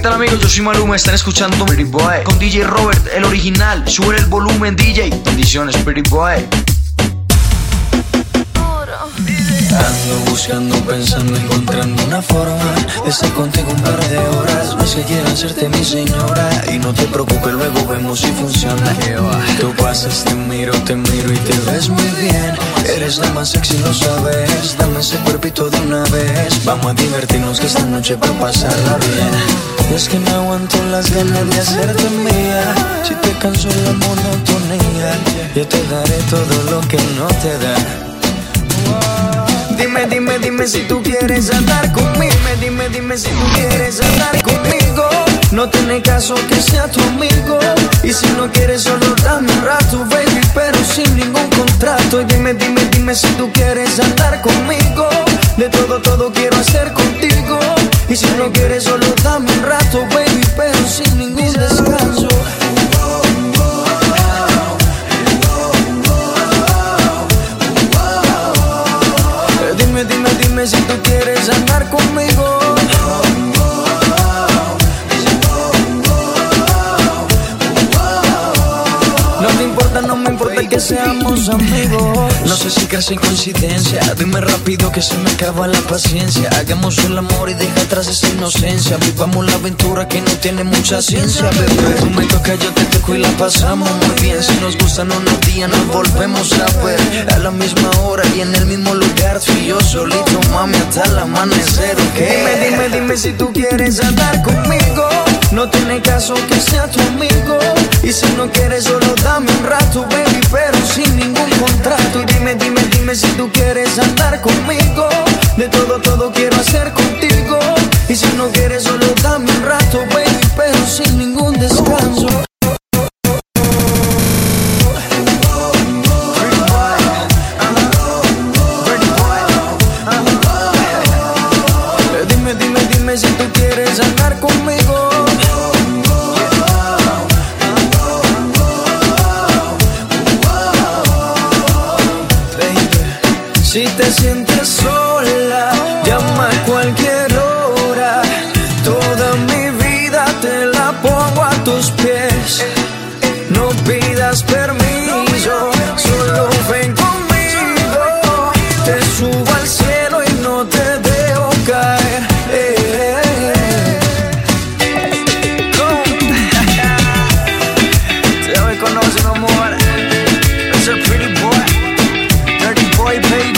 tal amigos? Yo soy Maluma, están escuchando Pretty Boy con DJ Robert, el original. Sube el volumen, DJ. Bendiciones, Pretty Boy. Ando buscando, pensando, encontrando una forma de estar contigo un par de horas. No es que quiera hacerte mi señora. Y no te preocupes, luego vemos si funciona. Tú pasas, te miro y te ves muy bien. Eres la más sexy, lo sabes. Dame ese cuerpito de una vez. Vamos a divertirnos que esta noche va a pasarla bien. Es que no aguanto las ganas de hacerte mía. Si te canso la monotonía, yo te daré todo lo que no te da. Dime si tú quieres andar conmigo. Dime si tú quieres andar conmigo. No tiene caso que sea tu amigo. Y si no quieres solo dame un rato, baby, pero sin ningún contrato. Y dime si tú quieres andar conmigo. De todo quiero hacer contigo. Y si no quieres solo dame un rato, baby, pero sin ningún descanso. Dime si tú quieres andar conmigo. No te importa, no me importa que seamos amigos. No sé si crees en coincidencia. Dime rápido que se me acaba la paciencia. Hagamos el amor y deja atrás esa inocencia. Vivamos la aventura que no tiene mucha ciencia, bebé. Tú me tocas, yo te toco y la pasamos muy bien. Si nos gustan unos días nos volvemos a ver. A la misma hora y en el mismo lugar. Tú y yo solito, mami, hasta el amanecer, ¿ok? Dime si tú quieres andar conmigo. No tiene caso que sea tu amigo. Y si no quieres solo dame un rato, baby, pero sin ningún contrato. Y dime si tú quieres andar conmigo. De todo quiero hacer contigo. Y si no quieres solo dame un rato, baby, pero sin ningún descanso. Dime si tú quieres andar conmigo. Si te sientes sola, llama a cualquier hora. Toda mi vida te la pongo a tus pies. No pidas permiso, solo ven conmigo. Te subo al cielo y no te dejo caer. Se me conoce, mi amor. Es el Pretty Boy. Dirty Boy, baby.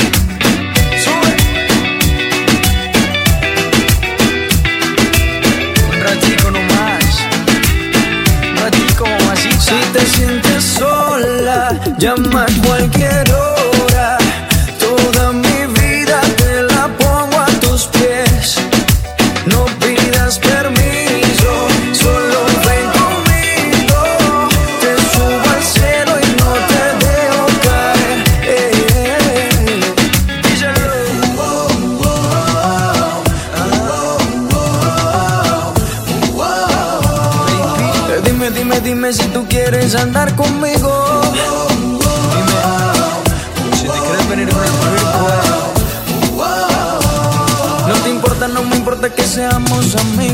Si te sientes sola, llama a cualquier hora. Toda mi vida te la pongo a tus pies. No pidas permiso, solo ven conmigo. Te subo al cielo y no te dejo caer. Dime si tú quieres andar conmigo. Dime si te quieres venir con el Pretty Boy. No te importa, no me importa que seamos amigos.